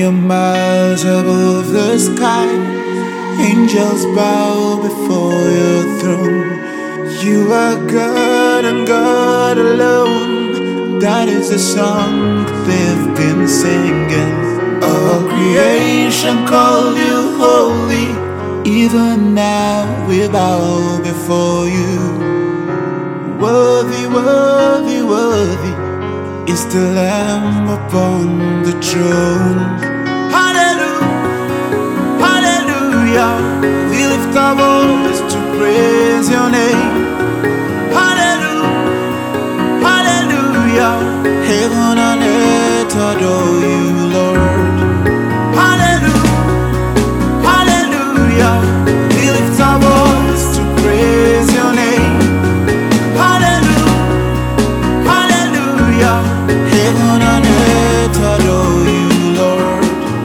million miles above the sky, angels bow before your throne. You are God and God alone. That is the song they've been singing. All creation call you holy. Even now we bow before you. Worthy, worthy, worthy is the Lamb upon the throne. Hallelujah, hallelujah. We lift our voice to praise your name. Hallelujah, hallelujah. Heaven and earth adore you, Lord. Hallelujah, hallelujah. We lift our voice to praise your name. Hallelujah, hallelujah. Heaven and earth adore you, Lord.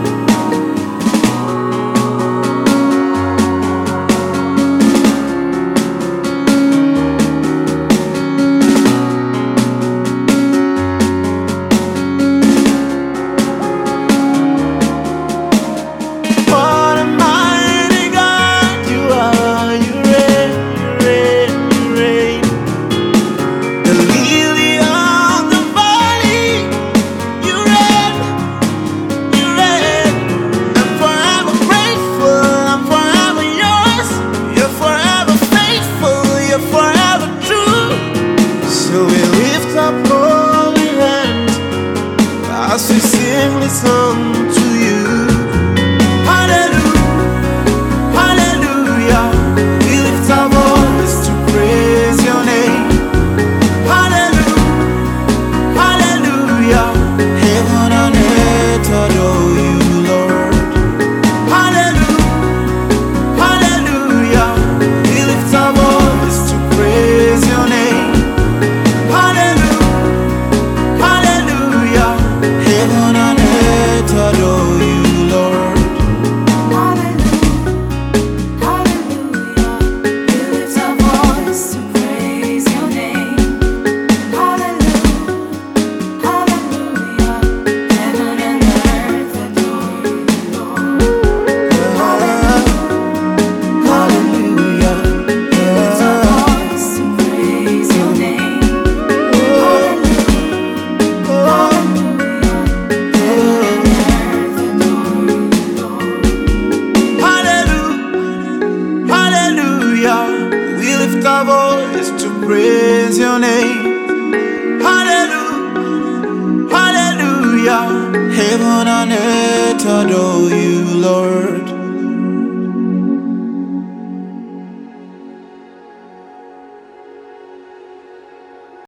What a mighty God you are. You reign, you reign, you reign. The lily of the valley, you reign, you reign. I'm forever grateful, I'm forever yours. You're forever faithful, you're forever true. So we lift up holy hands as we sing this song to you. Hallelujah, hallelujah. We lift our voice to praise your name. Hallelujah, hallelujah. Heaven and earth adore you, Lord. Hallelujah, hallelujah. We lift our voice to praise your name. Hallelujah, hallelujah. Heaven and earth adore you, Lord. Hallelujah, we lift our voice to praise your name. Hallelujah, hallelujah. Heaven and earth adore you, Lord.